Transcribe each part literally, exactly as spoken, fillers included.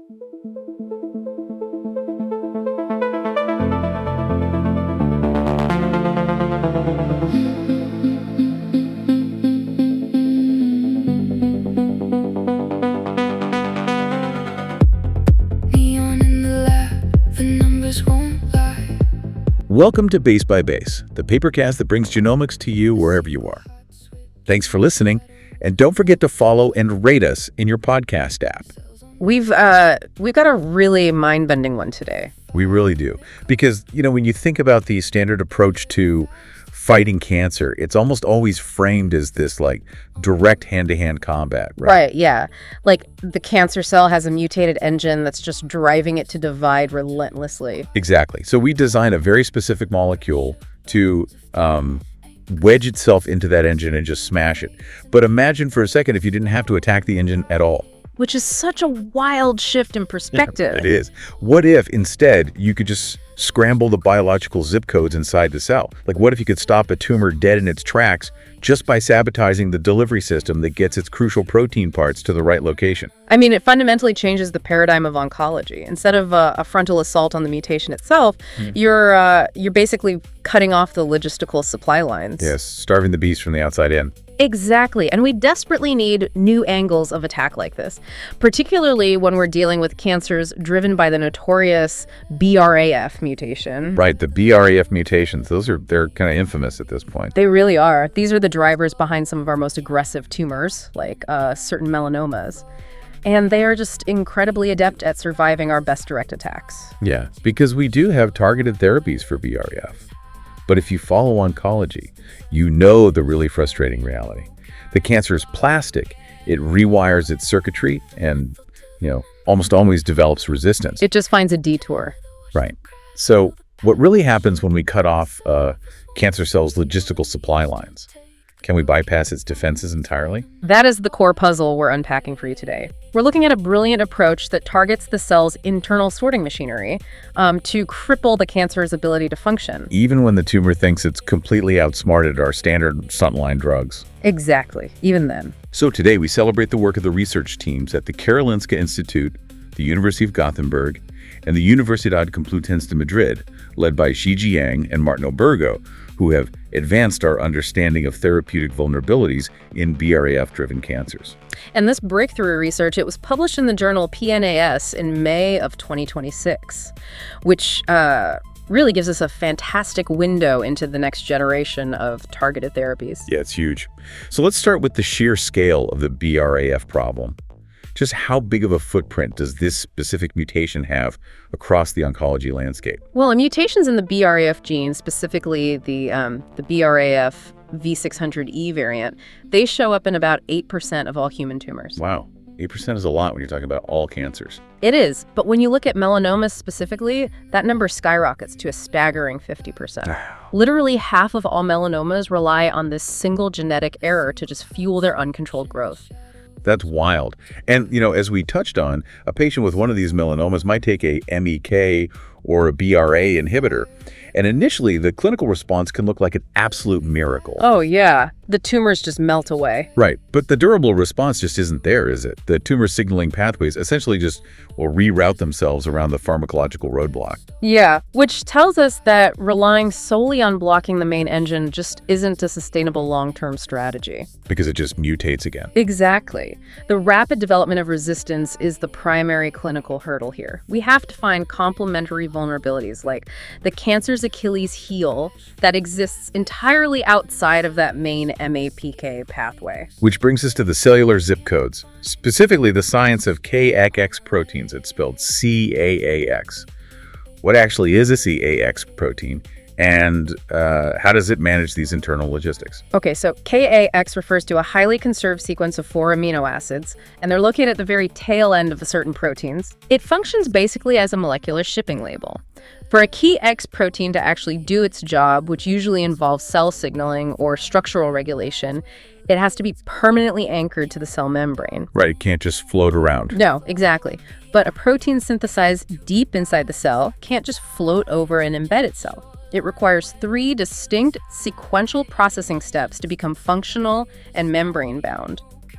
Welcome to Base by Base, the papercast that brings genomics to you wherever you are. Thanks for listening, and don't forget to follow and rate us in your podcast app. We've uh, we've got a really mind-bending one today. We really do. Because, you know, when you think about the standard approach to fighting cancer, it's almost always framed as this, like, direct hand-to-hand combat, right? Right, yeah. Like, the cancer cell has a mutated engine that's just driving it to divide relentlessly. Exactly. So we design a very specific molecule to um, wedge itself into that engine and just smash it. But imagine for a second if you didn't have to attack the engine at all. Which is such a wild shift in perspective. It is. What if, instead, you could just scramble the biological zip codes inside the cell? Like, what if you could stop a tumor dead in its tracks just by sabotaging the delivery system that gets its crucial protein parts to the right location? I mean, it fundamentally changes the paradigm of oncology. Instead of a, a frontal assault on the mutation itself, mm. you're uh, you're basically cutting off the logistical supply lines. Yes, starving the beast from the outside in. Exactly. And we desperately need new angles of attack like this, particularly when we're dealing with cancers driven by the notorious B R A F mutation. Right, the B R A F mutations. Those are, they're kind of infamous at this point. They really are. These are the drivers behind some of our most aggressive tumors, like uh, certain melanomas. And they are just incredibly adept at surviving our best direct attacks. Yeah, because we do have targeted therapies for B R A F. But if you follow oncology, you know the really frustrating reality. The cancer is plastic. It rewires its circuitry and, you know, almost always develops resistance. It just finds a detour. Right. So what really happens when we cut off uh, cancer cells' logistical supply lines? Can we bypass its defenses entirely? That is the core puzzle we're unpacking for you today. We're looking at a brilliant approach that targets the cell's internal sorting machinery um, to cripple the cancer's ability to function. Even when the tumor thinks it's completely outsmarted our standard stunt-line drugs. Exactly, even then. So today we celebrate the work of the research teams at the Karolinska Institute, the University of Gothenburg, and the Universidad Complutense de Madrid, led by Shiji Yang and Martin Obergo, who have advanced our understanding of therapeutic vulnerabilities in B R A F-driven cancers. And this breakthrough research, it was published in the journal P N A S in May of twenty twenty-six, which uh, really gives us a fantastic window into the next generation of targeted therapies. Yeah, it's huge. So let's start with the sheer scale of the B R A F problem. Just how big of a footprint does this specific mutation have across the oncology landscape? Well, mutations in the B R A F gene, specifically the um, the B R A F V six hundred E variant, they show up in about eight percent of all human tumors. Wow. eight percent is a lot when you're talking about all cancers. It is, but when you look at melanomas specifically, that number skyrockets to a staggering fifty percent. Literally half of all melanomas rely on this single genetic error to just fuel their uncontrolled growth. That's wild. And, you know, as we touched on, a patient with one of these melanomas might take a M E K or a B R A inhibitor. And initially, the clinical response can look like an absolute miracle. Oh, yeah. The tumors just melt away. Right. But the durable response just isn't there, is it? The tumor signaling pathways essentially just will reroute themselves around the pharmacological roadblock. Yeah, which tells us that relying solely on blocking the main engine just isn't a sustainable long-term strategy. Because it just mutates again. Exactly. The rapid development of resistance is the primary clinical hurdle here. We have to find complementary vulnerabilities, like the cancer's Achilles heel that exists entirely outside of that main M A P K pathway. Which brings us to the cellular zip codes, specifically the science of K A X proteins. It's spelled C A A X. What actually is a C A X protein, and uh, how does it manage these internal logistics? Okay, so K A X refers to a highly conserved sequence of four amino acids, and they're located at the very tail end of certain proteins. It functions basically as a molecular shipping label. For a key X protein to actually do its job, which usually involves cell signaling or structural regulation, it has to be permanently anchored to the cell membrane. Right, it can't just float around. No, exactly. But a protein synthesized deep inside the cell can't just float over and embed itself. It requires three distinct sequential processing steps to become functional and membrane-bound.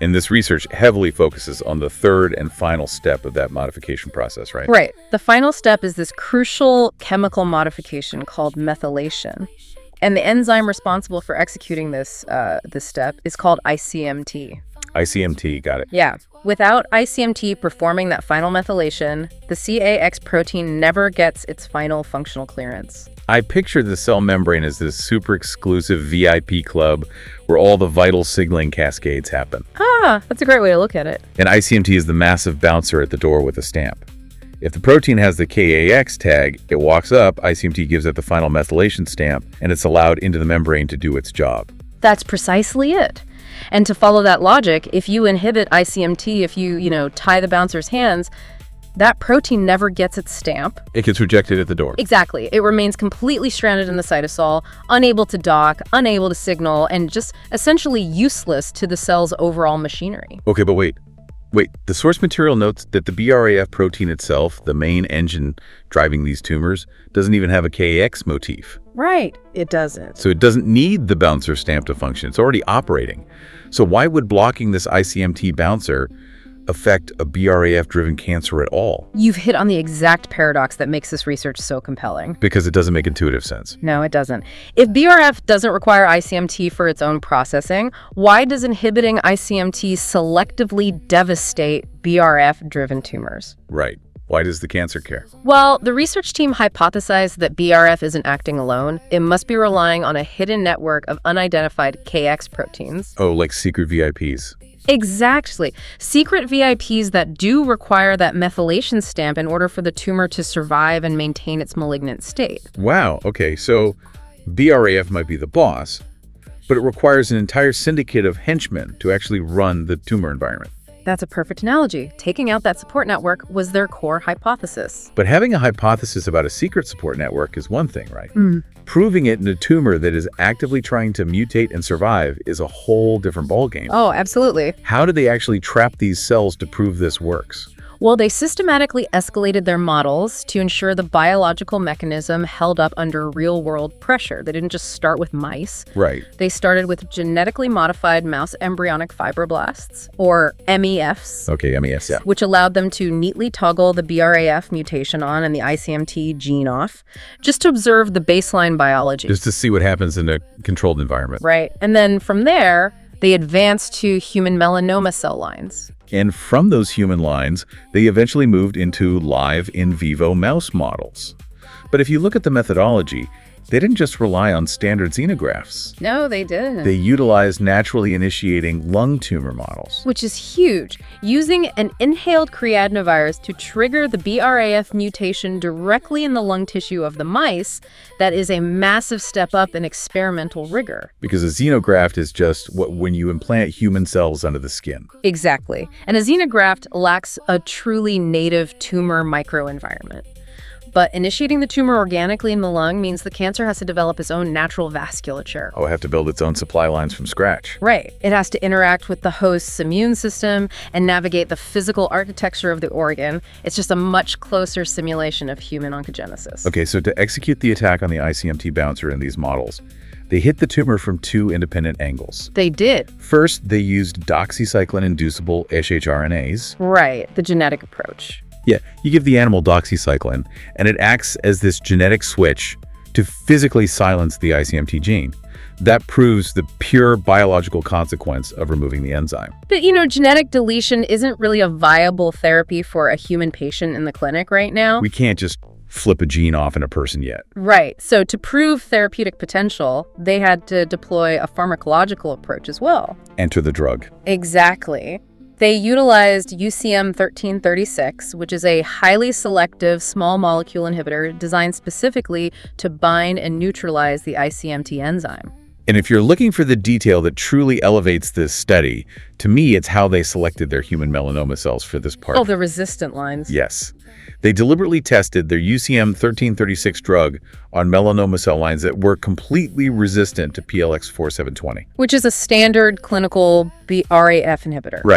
And this research heavily focuses on the third and final step of that modification process, right? Right. The final step is this crucial chemical modification called methylation. And the enzyme responsible for executing this uh, this step is called I C M T. I C M T, got it. Yeah. Without I C M T performing that final methylation, the C A X protein never gets its final functional clearance. I picture the cell membrane as this super exclusive V I P club where all the vital signaling cascades happen. Ah, that's a great way to look at it. And I C M T is the massive bouncer at the door with a stamp. If the protein has the K A X tag, it walks up, I C M T gives it the final methylation stamp, and it's allowed into the membrane to do its job. That's precisely it. And to follow that logic, if you inhibit I C M T, if you, you know, tie the bouncer's hands, that protein never gets its stamp. It gets rejected at the door. Exactly. It remains completely stranded in the cytosol, unable to dock, unable to signal, and just essentially useless to the cell's overall machinery. Okay, but wait. Wait, the source material notes that the B R A F protein itself, the main engine driving these tumors, doesn't even have a K A X motif. Right, it doesn't. So it doesn't need the bouncer stamp to function. It's already operating. So why would blocking this I C M T bouncer affect a B R A F-driven cancer at all? You've hit on the exact paradox that makes this research so compelling. Because it doesn't make intuitive sense. No, it doesn't. If B R F doesn't require I C M T for its own processing, why does inhibiting I C M T selectively devastate B R F-driven tumors? Right. Why does the cancer care? Well, the research team hypothesized that B R F isn't acting alone. It must be relying on a hidden network of unidentified K X proteins. Oh, like secret V I Ps. Exactly. Secret V I Ps that do require that methylation stamp in order for the tumor to survive and maintain its malignant state. Wow. Okay, so B R A F might be the boss, but it requires an entire syndicate of henchmen to actually run the tumor environment. That's a perfect analogy. Taking out that support network was their core hypothesis. But having a hypothesis about a secret support network is one thing, right? Mm. Proving it in a tumor that is actively trying to mutate and survive is a whole different ballgame. Oh, absolutely. How do they actually trap these cells to prove this works? Well, they systematically escalated their models to ensure the biological mechanism held up under real-world pressure. They didn't just start with mice. Right. They started with genetically modified mouse embryonic fibroblasts, or M E Fs. Okay, M E Fs, yeah. Which allowed them to neatly toggle the B R A F mutation on and the I C M T gene off, just to observe the baseline biology. Just to see what happens in a controlled environment. Right. And then from there, they advanced to human melanoma cell lines. And from those human lines, they eventually moved into live in vivo mouse models. But if you look at the methodology, they didn't just rely on standard xenografts. No, they didn't. They utilized naturally initiating lung tumor models. Which is huge. Using an inhaled creadenovirus to trigger the B R A F mutation directly in the lung tissue of the mice, that is a massive step up in experimental rigor. Because a xenograft is just what when you implant human cells under the skin. Exactly. And a xenograft lacks a truly native tumor microenvironment. But initiating the tumor organically in the lung means the cancer has to develop its own natural vasculature. Oh, have to build its own supply lines from scratch. Right. It has to interact with the host's immune system and navigate the physical architecture of the organ. It's just a much closer simulation of human oncogenesis. Okay, so to execute the attack on the I C M T bouncer in these models, they hit the tumor from two independent angles. They did. First, they used doxycycline-inducible shRNAs. Right, the genetic approach. Yeah, you give the animal doxycycline, and it acts as this genetic switch to physically silence the I C M T gene. That proves the pure biological consequence of removing the enzyme. But, you know, genetic deletion isn't really a viable therapy for a human patient in the clinic right now. We can't just flip a gene off in a person yet. Right. So to prove therapeutic potential, they had to deploy a pharmacological approach as well. Enter the drug. Exactly. They utilized U C M thirteen thirty-six, which is a highly selective small molecule inhibitor designed specifically to bind and neutralize the I C M T enzyme. And if you're looking for the detail that truly elevates this study, to me, it's how they selected their human melanoma cells for this part. Oh, the resistant lines. Yes. They deliberately tested their U C M thirteen thirty-six drug on melanoma cell lines that were completely resistant to P L X four seven twenty. Which is a standard clinical B R A F inhibitor. Right.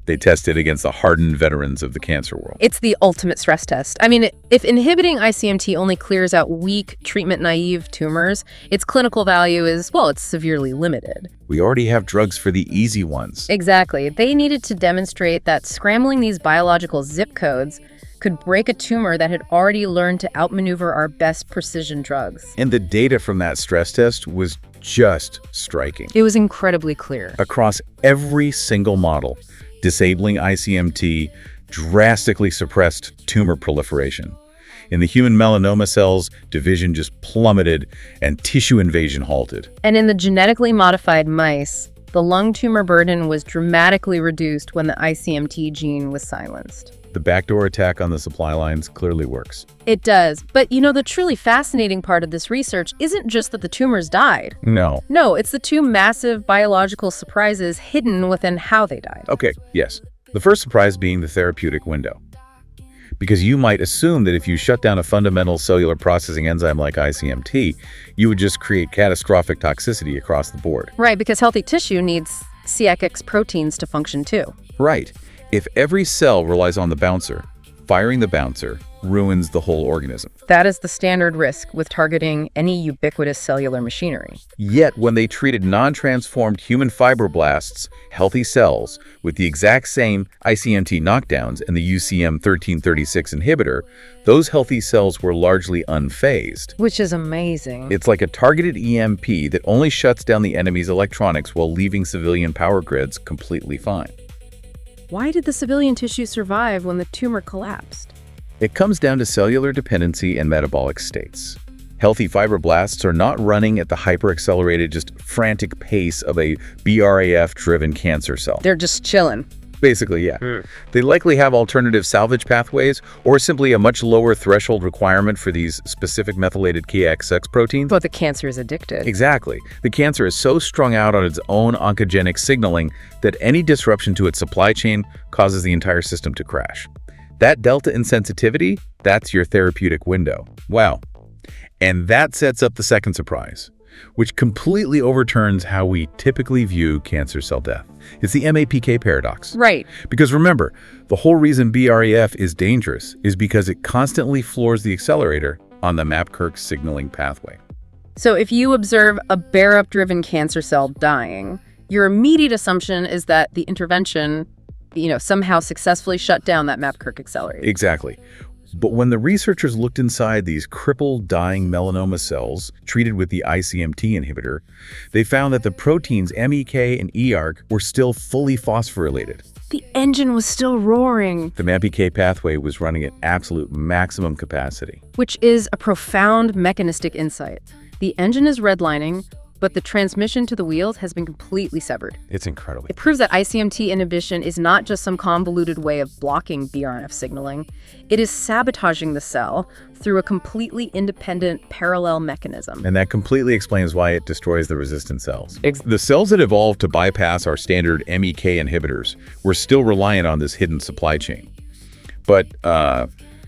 They test it against the hardened veterans of the cancer world. It's the ultimate stress test. I mean, if inhibiting I C M T only clears out weak, treatment-naive tumors, its clinical value is, well, it's severely limited. We already have drugs for the easy ones. Exactly. They needed to demonstrate that scrambling these biological zip codes could break a tumor that had already learned to outmaneuver our best precision drugs. And the data from that stress test was just striking. It was incredibly clear. Across every single model, disabling I C M T drastically suppressed tumor proliferation. In the human melanoma cells, division just plummeted and tissue invasion halted. And in the genetically modified mice, the lung tumor burden was dramatically reduced when the I C M T gene was silenced. The backdoor attack on the supply lines clearly works. It does. But, you know, the truly fascinating part of this research isn't just that the tumors died. No. No, it's the two massive biological surprises hidden within how they died. Okay, yes. The first surprise being the therapeutic window. Because you might assume that if you shut down a fundamental cellular processing enzyme like I C M T, you would just create catastrophic toxicity across the board. Right, because healthy tissue needs C X X proteins to function too. Right. If every cell relies on the bouncer, firing the bouncer ruins the whole organism. That is the standard risk with targeting any ubiquitous cellular machinery. Yet, when they treated non-transformed human fibroblasts, healthy cells, with the exact same I C M T knockdowns and the U C M thirteen thirty-six inhibitor, those healthy cells were largely unfazed. Which is amazing. It's like a targeted E M P that only shuts down the enemy's electronics while leaving civilian power grids completely fine. Why did the civilian tissue survive when the tumor collapsed? It comes down to cellular dependency and metabolic states. Healthy fibroblasts are not running at the hyper-accelerated, just frantic pace of a B R A F-driven cancer cell. They're just chilling. Basically, yeah. Mm. They likely have alternative salvage pathways or simply a much lower threshold requirement for these specific methylated K X X proteins. But the cancer is addicted. Exactly. The cancer is so strung out on its own oncogenic signaling that any disruption to its supply chain causes the entire system to crash. That delta in sensitivity, that's your therapeutic window. Wow. And that sets up the second surprise, which completely overturns how we typically view cancer cell death. It's the M A P K paradox. Right. Because remember, the whole reason B R A F is dangerous is because it constantly floors the accelerator on the MAPKIRK signaling pathway. So if you observe a bear-up-driven cancer cell dying, your immediate assumption is that the intervention, you know, somehow successfully shut down that MAPKIRK accelerator. Exactly. But when the researchers looked inside these crippled, dying melanoma cells treated with the I C M T inhibitor, they found that the proteins M E K and E A R C were still fully phosphorylated. The engine was still roaring. The M A P K pathway was running at absolute maximum capacity. Which is a profound mechanistic insight. The engine is redlining, but the transmission to the wheels has been completely severed. It's incredible. It proves that I C M T inhibition is not just some convoluted way of blocking B R N F signaling. It is sabotaging the cell through a completely independent parallel mechanism. And that completely explains why it destroys the resistant cells. Ex the cells that evolved to bypass our standard M E K inhibitors were still reliant on this hidden supply chain. But uh,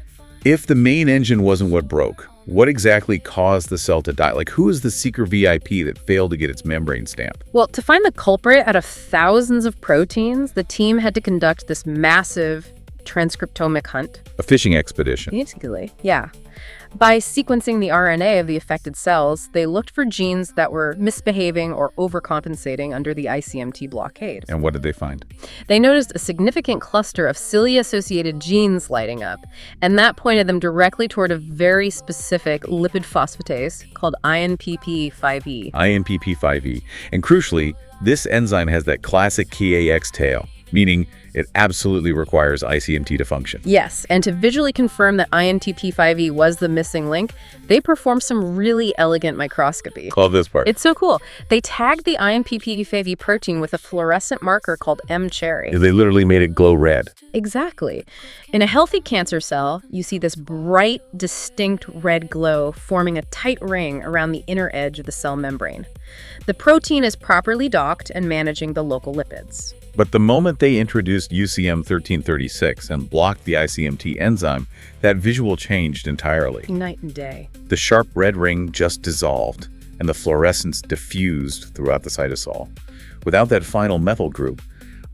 if the main engine wasn't what broke, what exactly caused the cell to die? Like, who is the seeker V I P that failed to get its membrane stamp? Well, to find the culprit out of thousands of proteins, the team had to conduct this massive transcriptomic hunt. A fishing expedition. Basically, yeah. By sequencing the R N A of the affected cells, they looked for genes that were misbehaving or overcompensating under the I C M T blockade. And what did they find? They noticed a significant cluster of cilia-associated genes lighting up, and that pointed them directly toward a very specific lipid phosphatase called I N P P five E. I N P P five E. And crucially, this enzyme has that classic K A X tail, meaning it absolutely requires I C M T to function. Yes, and to visually confirm that I N T P five E was the missing link, they performed some really elegant microscopy. Love this part. It's so cool. They tagged the I N P P five E protein with a fluorescent marker called M cherry. They literally made it glow red. Exactly. In a healthy cancer cell, you see this bright, distinct red glow forming a tight ring around the inner edge of the cell membrane. The protein is properly docked and managing the local lipids. But the moment they introduced U C M thirteen thirty-six and blocked the I C M T enzyme, that visual changed entirely. Night and day. The sharp red ring just dissolved, and the fluorescence diffused throughout the cytosol. Without that final methyl group,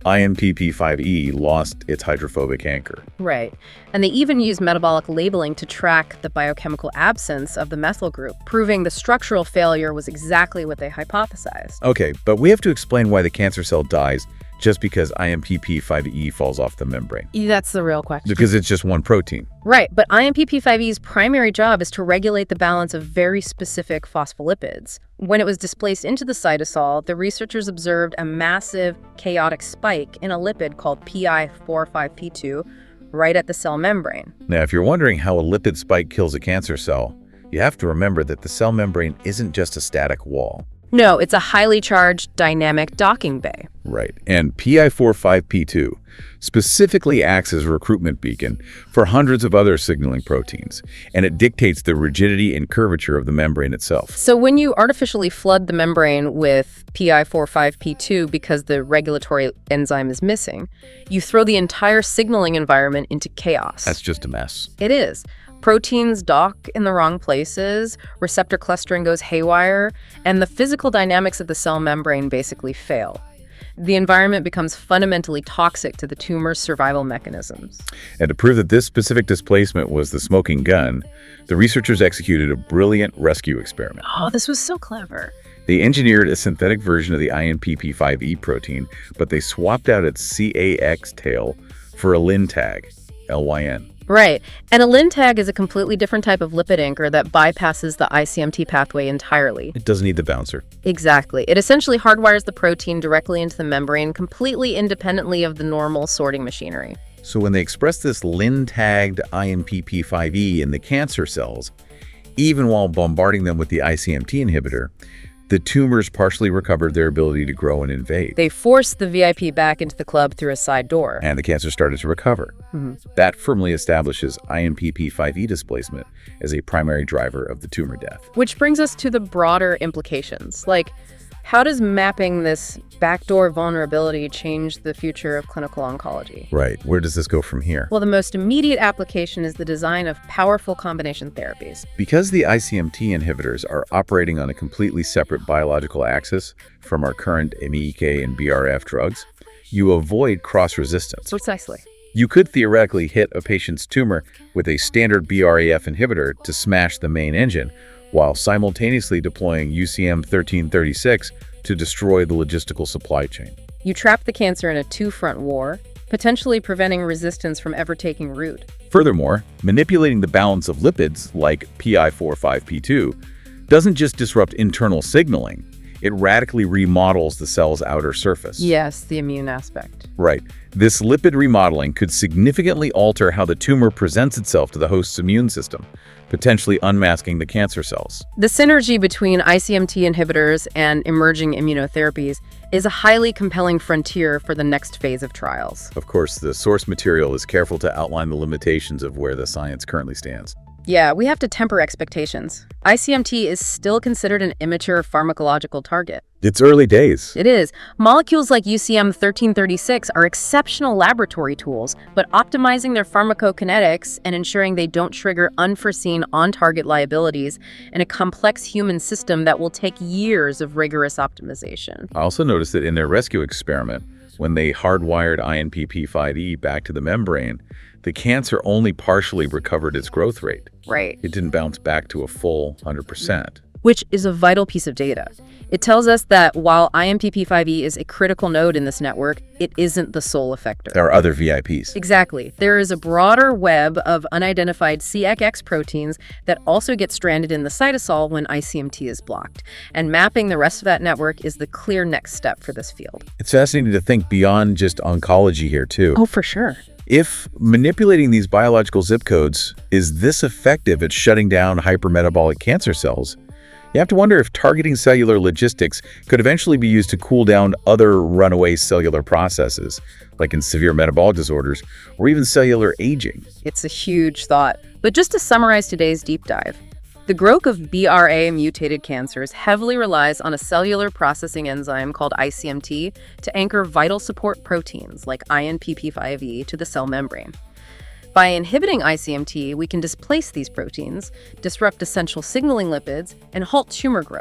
I M P P five E lost its hydrophobic anchor. Right. And they even use metabolic labeling to track the biochemical absence of the methyl group, proving the structural failure was exactly what they hypothesized. Okay, but we have to explain why the cancer cell dies just because I M P P five E falls off the membrane. That's the real question. Because it's just one protein. Right, but I M P P five E's primary job is to regulate the balance of very specific phospholipids. When it was displaced into the cytosol, the researchers observed a massive chaotic spike in a lipid called P I forty-five P two right at the cell membrane. Now, if you're wondering how a lipid spike kills a cancer cell, you have to remember that the cell membrane isn't just a static wall. No, it's a highly charged dynamic docking bay. Right, and P I forty-five P two specifically acts as a recruitment beacon for hundreds of other signaling proteins, and it dictates the rigidity and curvature of the membrane itself. So when you artificially flood the membrane with P I forty-five P two because the regulatory enzyme is missing, you throw the entire signaling environment into chaos. That's just a mess. It is. Proteins dock in the wrong places, receptor clustering goes haywire, and the physical dynamics of the cell membrane basically fail. The environment becomes fundamentally toxic to the tumor's survival mechanisms. And to prove that this specific displacement was the smoking gun, the researchers executed a brilliant rescue experiment. Oh, this was so clever. They engineered a synthetic version of the I M P P five E protein, but they swapped out its C A X tail for a Lin tag, L Y N. Right. And a Lin tag is a completely different type of lipid anchor that bypasses the I C M T pathway entirely. It doesn't need the bouncer. Exactly. It essentially hardwires the protein directly into the membrane, completely independently of the normal sorting machinery. So when they express this Lin-tagged I M P P five E in the cancer cells, even while bombarding them with the I C M T inhibitor, the tumors partially recovered their ability to grow and invade. They forced the V I P back into the club through a side door. And the cancer started to recover. Mm-hmm. That firmly establishes I M P P five E displacement as a primary driver of the tumor death. Which brings us to the broader implications. Like, how does mapping this backdoor vulnerability change the future of clinical oncology? Right. Where does this go from here? Well, the most immediate application is the design of powerful combination therapies. Because the I C M T inhibitors are operating on a completely separate biological axis from our current M E K and B R F drugs, you avoid cross-resistance. Precisely. You could theoretically hit a patient's tumor with a standard B R A F inhibitor to smash the main engine, while simultaneously deploying U C M thirteen thirty-six to destroy the logistical supply chain. You trap the cancer in a two-front war, potentially preventing resistance from ever taking root. Furthermore, manipulating the balance of lipids, like P I forty-five P two, doesn't just disrupt internal signaling, it radically remodels the cell's outer surface. Yes, the immune aspect. Right. This lipid remodeling could significantly alter how the tumor presents itself to the host's immune system, potentially unmasking the cancer cells. The synergy between I C M T inhibitors and emerging immunotherapies is a highly compelling frontier for the next phase of trials. Of course, the source material is careful to outline the limitations of where the science currently stands. Yeah, we have to temper expectations. I C M T is still considered an immature pharmacological target. It's early days. It is. Molecules like U C M thirteen thirty-six are exceptional laboratory tools, but optimizing their pharmacokinetics and ensuring they don't trigger unforeseen on-target liabilities in a complex human system that will take years of rigorous optimization. I also noticed that in their rescue experiment, when they hardwired I M P P five E back to the membrane, the cancer only partially recovered its growth rate. Right. It didn't bounce back to a full one hundred percent. Which is a vital piece of data. It tells us that while I M P P five E is a critical node in this network, it isn't the sole effector. There are other V I Ps. Exactly. There is a broader web of unidentified C A X proteins that also get stranded in the cytosol when I C M T is blocked. And mapping the rest of that network is the clear next step for this field. It's fascinating to think beyond just oncology here, too. Oh, for sure. If manipulating these biological zip codes is this effective at shutting down hypermetabolic cancer cells, you have to wonder if targeting cellular logistics could eventually be used to cool down other runaway cellular processes, like in severe metabolic disorders or even cellular aging. It's a huge thought. But just to summarize today's deep dive, the growth of B R A-mutated cancers heavily relies on a cellular processing enzyme called I C M T to anchor vital support proteins like I M P P five E to the cell membrane. By inhibiting I C M T, we can displace these proteins, disrupt essential signaling lipids, and halt tumor growth.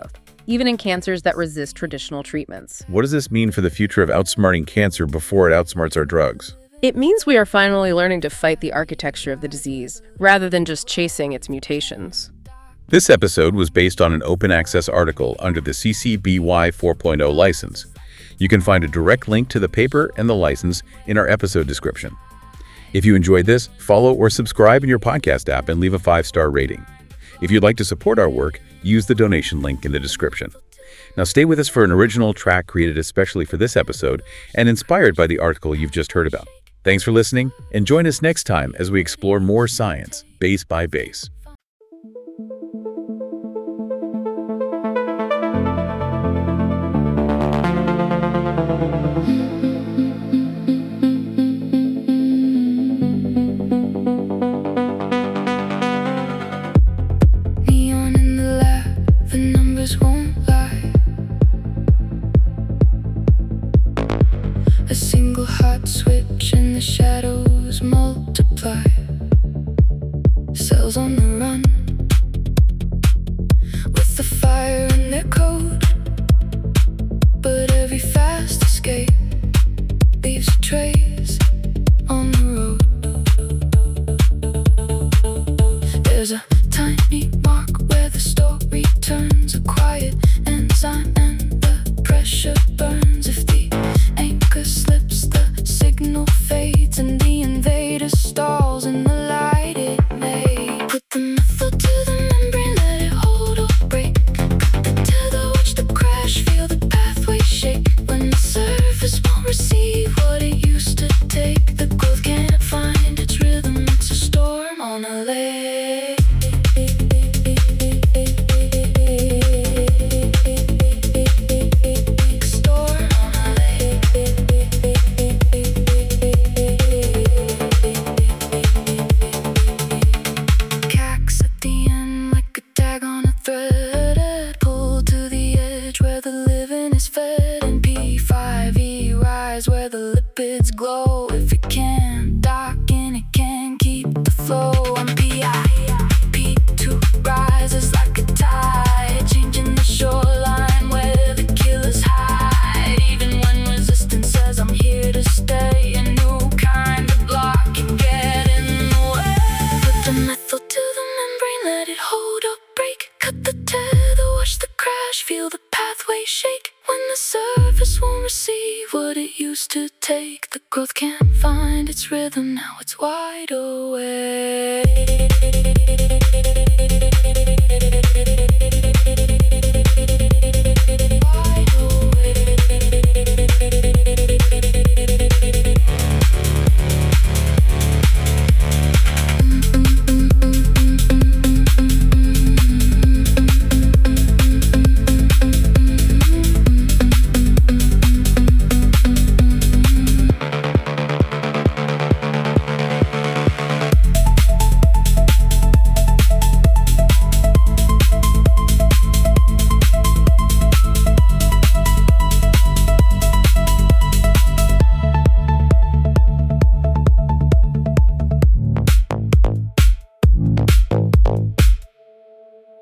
even in cancers that resist traditional treatments. What does this mean for the future of outsmarting cancer before it outsmarts our drugs? It means we are finally learning to fight the architecture of the disease, rather than just chasing its mutations. This episode was based on an open access article under the C C B Y four point oh license. You can find a direct link to the paper and the license in our episode description. If you enjoyed this, follow or subscribe in your podcast app and leave a five-star rating. If you'd like to support our work, use the donation link in the description. Now stay with us for an original track created especially for this episode and inspired by the article you've just heard about. Thanks for listening, and join us next time as we explore more science, base by base. Neon in the lab, the numbers won't lie. A single hot switch and the shadows multiply. Cells on the run, with the fire in their code. But every fast escape leaves a trace on the road. There's a tiny mark where the story turns, a quiet enzyme and the pressure burns. If the anchor slips, the signal fades and the invader stalls in the light it made. Put the methyl to the membrane, let it hold or break. Cut the tether, watch the crash, feel the pathway shake. When the surface won't receive what it used to take, the growth can't find its rhythm, it's a storm on a lake. Storm on a lake. Cacks at the end like a tag on a thread, pulled to the edge where the living is fed. And P five E rise where the lipids glow. If it can't dock in, it can keep the flow. And P I P two rises like a tide, changing the shoreline where the killers hide. Even when resistance says I'm here to stay, a new kind of block can get in the way. Put the methyl to the membrane, let it hold or break. Cut the tether, watch the crash, feel the pathway shake. When the surface won't receive what it used to take, the growth can't find its rhythm, now it's wide awake.